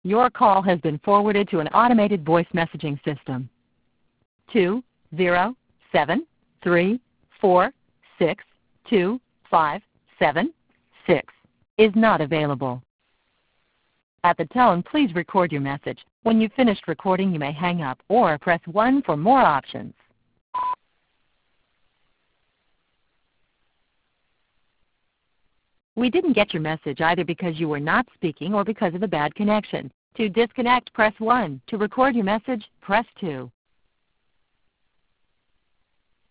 Your call has been forwarded to an automated voice messaging system. 20734625776 is not available. At the tone, please record your message. When you've finished recording, you may hang up or press 1 for more options. We didn't get your message either because you were not speaking or because of a bad connection. To disconnect, press 1. To record your message, press 2.